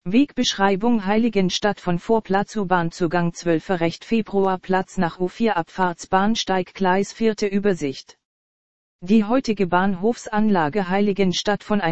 Wegbeschreibung Heiligenstadt von Vorplatz U-Bahn-Zugang 12. Recht Februarplatz nach U4 Abfahrtsbahnsteig Gleis 4. Übersicht. Die heutige Bahnhofsanlage Heiligenstadt von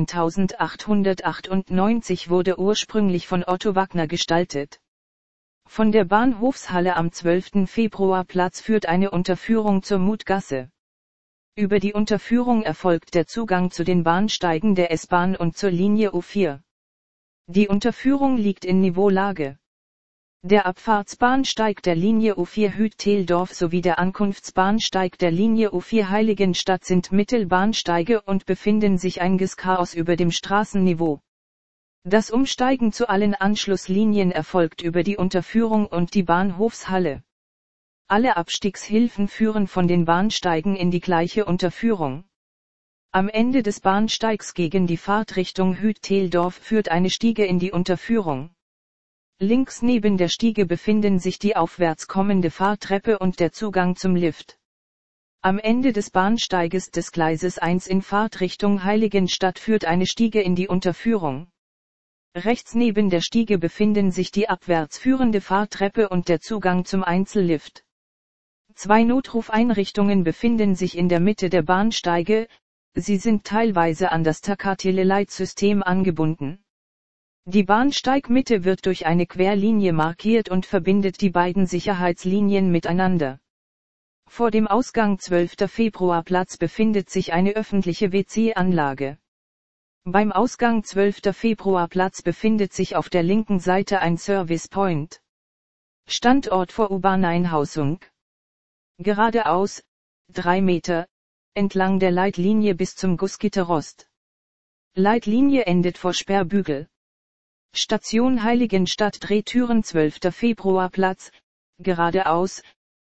1898 wurde ursprünglich von Otto Wagner gestaltet. Von der Bahnhofshalle am 12. Februarplatz führt eine Unterführung zur Mutgasse. Über die Unterführung erfolgt der Zugang zu den Bahnsteigen der S-Bahn und zur Linie U4. Die Unterführung liegt in Niveaulage. Der Abfahrtsbahnsteig der Linie U4 Hüt-Theldorf sowie der Ankunftsbahnsteig der Linie U4 Heiligenstadt sind Mittelbahnsteige und befinden sich einiges Chaos über dem Straßenniveau. Das Umsteigen zu allen Anschlusslinien erfolgt über die Unterführung und die Bahnhofshalle. Alle Abstiegshilfen führen von den Bahnsteigen in die gleiche Unterführung. Am Ende des Bahnsteigs gegen die Fahrtrichtung Hüt-Theldorf führt eine Stiege in die Unterführung. Links neben der Stiege befinden sich die aufwärts kommende Fahrtreppe und der Zugang zum Lift. Am Ende des Bahnsteiges des Gleises 1 in Fahrtrichtung Heiligenstadt führt eine Stiege in die Unterführung. Rechts neben der Stiege befinden sich die abwärts führende Fahrtreppe und der Zugang zum Einzellift. 2 Notrufeinrichtungen befinden sich in der Mitte der Bahnsteige. Sie sind teilweise an das Takateleleitsystem angebunden. Die Bahnsteigmitte wird durch eine Querlinie markiert und verbindet die beiden Sicherheitslinien miteinander. Vor dem Ausgang 12. Februarplatz befindet sich eine öffentliche WC-Anlage. Beim Ausgang 12. Februarplatz befindet sich auf der linken Seite ein Service Point. Standort vor U-Bahn-Einhausung. Geradeaus, 3 Meter. Entlang der Leitlinie bis zum Gussgitterrost. Leitlinie endet vor Sperrbügel. Station Heiligenstadt Drehtüren 12. Februarplatz, geradeaus,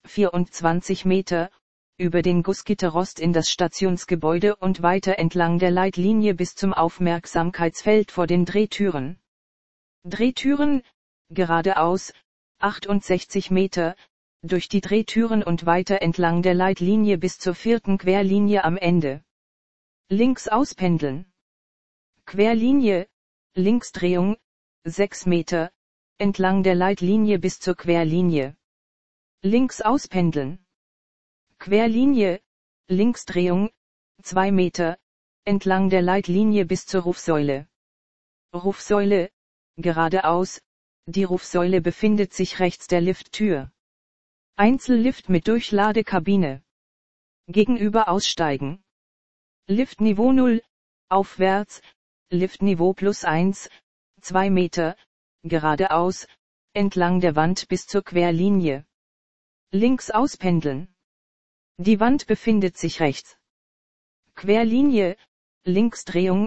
24 Meter, über den Gussgitterrost in das Stationsgebäude und weiter entlang der Leitlinie bis zum Aufmerksamkeitsfeld vor den Drehtüren. Drehtüren, geradeaus, 68 Meter, durch die Drehtüren und weiter entlang der Leitlinie bis zur 4. Querlinie am Ende. Links auspendeln. Querlinie, Linksdrehung, 6 Meter, entlang der Leitlinie bis zur Querlinie. Links auspendeln. Querlinie, Linksdrehung, 2 Meter, entlang der Leitlinie bis zur Rufsäule. Rufsäule, geradeaus, die Rufsäule befindet sich rechts der Lifttür. Einzellift mit Durchladekabine. Gegenüber aussteigen. Liftniveau 0, aufwärts, Liftniveau +1, 2 Meter, geradeaus, entlang der Wand bis zur Querlinie. Links auspendeln. Die Wand befindet sich rechts. Querlinie, Linksdrehung,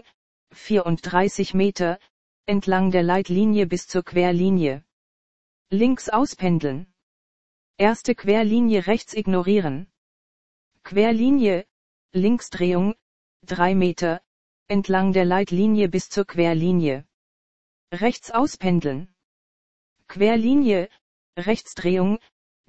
34 Meter, entlang der Leitlinie bis zur Querlinie. Links auspendeln. Erste Querlinie rechts ignorieren. Querlinie, Linksdrehung, 3 Meter, entlang der Leitlinie bis zur Querlinie. Rechts auspendeln. Querlinie, Rechtsdrehung,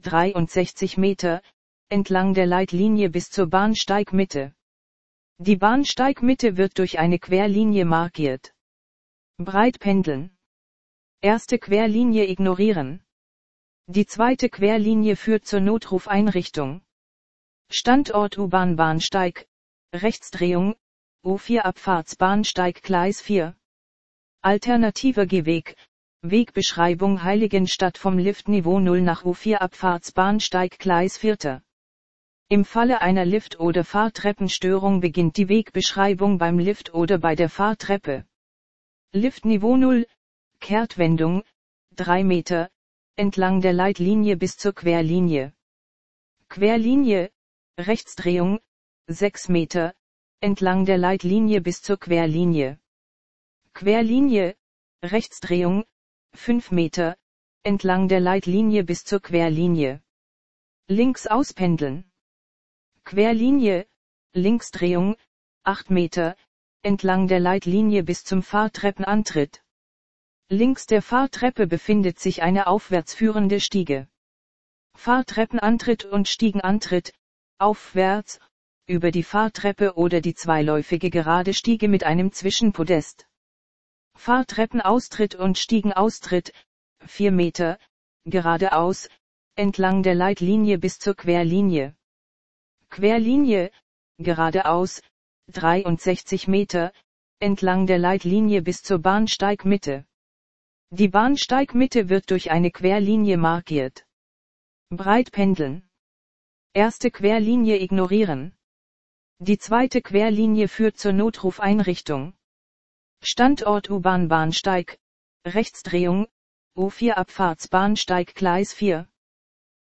63 Meter, entlang der Leitlinie bis zur Bahnsteigmitte. Die Bahnsteigmitte wird durch eine Querlinie markiert. Breit pendeln. Erste Querlinie ignorieren. Die zweite Querlinie führt zur Notrufeinrichtung. Standort U-Bahn-Bahnsteig, Rechtsdrehung, U4 Abfahrtsbahnsteig Gleis 4. Alternativer Gehweg, Wegbeschreibung Heiligenstadt vom Liftniveau 0 nach U4 Abfahrtsbahnsteig Gleis 4. Im Falle einer Lift- oder Fahrtreppenstörung beginnt die Wegbeschreibung beim Lift oder bei der Fahrtreppe. Liftniveau 0, Kehrtwendung, 3 Meter, entlang der Leitlinie bis zur Querlinie. Querlinie, Rechtsdrehung, 6 Meter, entlang der Leitlinie bis zur Querlinie. Querlinie, Rechtsdrehung, 5 Meter, entlang der Leitlinie bis zur Querlinie. Links auspendeln. Querlinie, Linksdrehung, 8 Meter, entlang der Leitlinie bis zum Fahrtreppenantritt. Links der Fahrtreppe befindet sich eine aufwärts führende Stiege. Fahrtreppenantritt und Stiegenantritt, aufwärts, über die Fahrtreppe oder die zweiläufige gerade Stiege mit einem Zwischenpodest. Fahrtreppenaustritt und Stiegenaustritt, 4 Meter, geradeaus, entlang der Leitlinie bis zur Querlinie. Querlinie, geradeaus, 63 Meter, entlang der Leitlinie bis zur Bahnsteigmitte. Die Bahnsteigmitte wird durch eine Querlinie markiert. Breit pendeln. Erste Querlinie ignorieren. Die zweite Querlinie führt zur Notrufeinrichtung. Standort U-Bahn Bahnsteig, Rechtsdrehung, U4 Abfahrtsbahnsteig Gleis 4.